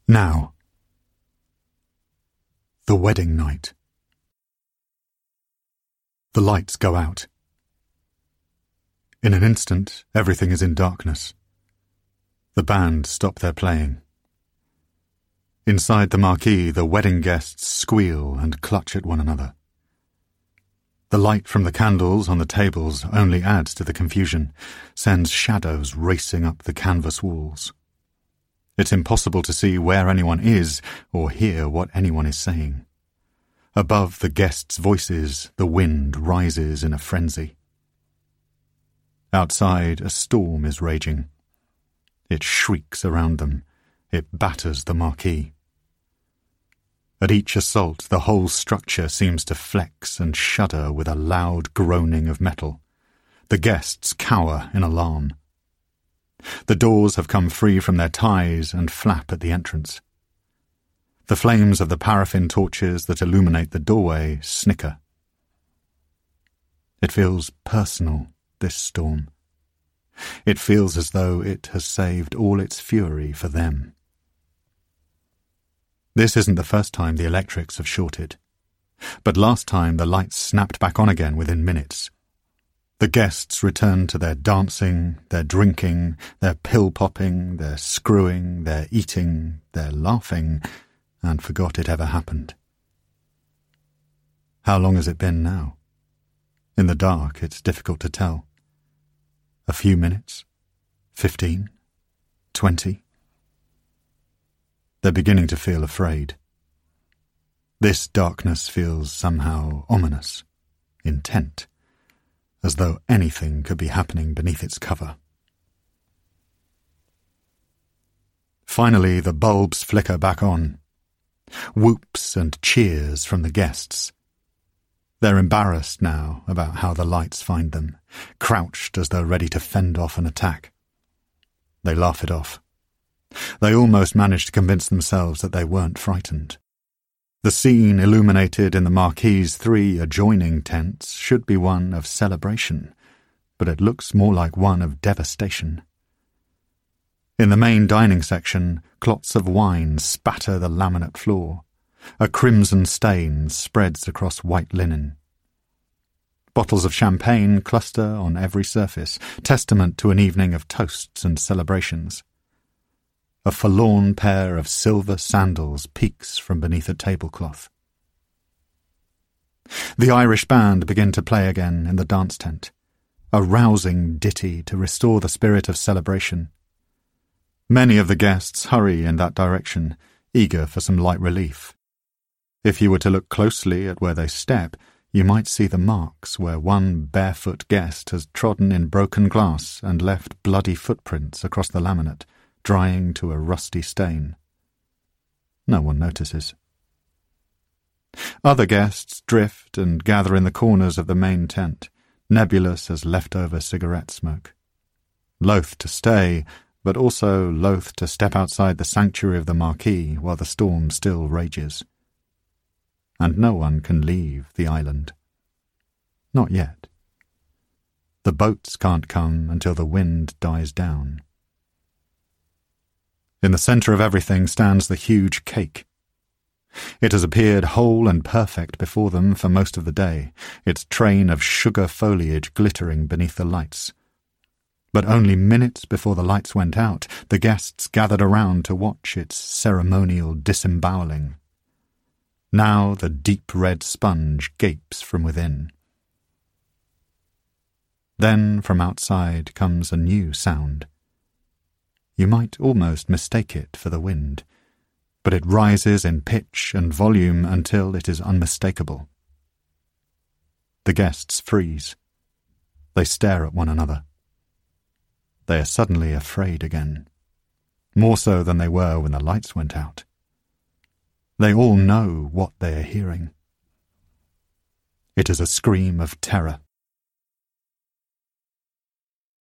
Now. The wedding night. The lights go out. In an instant, everything is in darkness. The band stop their playing. Inside the marquee, the wedding guests squeal and clutch at one another. The light from the candles on the tables only adds to the confusion, sends shadows racing up the canvas walls. It's impossible to see where anyone is or hear what anyone is saying. Above the guests' voices, the wind rises in a frenzy. Outside, a storm is raging. It shrieks around them. It batters the marquee. At each assault, the whole structure seems to flex and shudder with a loud groaning of metal. The guests cower in alarm. The doors have come free from their ties and flap at the entrance. The flames of the paraffin torches that illuminate the doorway snicker. It feels personal, this storm. It feels as though it has saved all its fury for them. This isn't the first time the electrics have shorted. But last time the lights snapped back on again within minutes. The guests returned to their dancing, their drinking, their pill-popping, their screwing, their eating, their laughing, and forgot it ever happened. How long has it been now? In the dark, it's difficult to tell. A few minutes? 15? 20? They're beginning to feel afraid. This darkness feels somehow ominous, intent, as though anything could be happening beneath its cover. Finally, the bulbs flicker back on. Whoops and cheers from the guests. They're embarrassed now about how the lights find them, crouched as though ready to fend off an attack. They laugh it off. They almost manage to convince themselves that they weren't frightened. The scene illuminated in the marquee's 3 adjoining tents should be one of celebration, but it looks more like one of devastation. In the main dining section, clots of wine spatter the laminate floor. A crimson stain spreads across white linen. Bottles of champagne cluster on every surface, testament to an evening of toasts and celebrations. A forlorn pair of silver sandals peeks from beneath a tablecloth. The Irish band begin to play again in the dance tent, a rousing ditty to restore the spirit of celebration. Many of the guests hurry in that direction, eager for some light relief. If you were to look closely at where they step, you might see the marks where one barefoot guest has trodden in broken glass and left bloody footprints across the laminate, drying to a rusty stain. No one notices. Other guests drift and gather in the corners of the main tent, nebulous as leftover cigarette smoke. Loath to stay, but also loath to step outside the sanctuary of the marquee while the storm still rages. And no one can leave the island. Not yet. The boats can't come until the wind dies down. In the centre of everything stands the huge cake. It has appeared whole and perfect before them for most of the day, its train of sugar foliage glittering beneath the lights. But only minutes before the lights went out, the guests gathered around to watch its ceremonial disemboweling. Now the deep red sponge gapes from within. Then from outside comes a new sound. You might almost mistake it for the wind, but it rises in pitch and volume until it is unmistakable. The guests freeze. They stare at one another. They are suddenly afraid again, more so than they were when the lights went out. They all know what they are hearing. It is a scream of terror.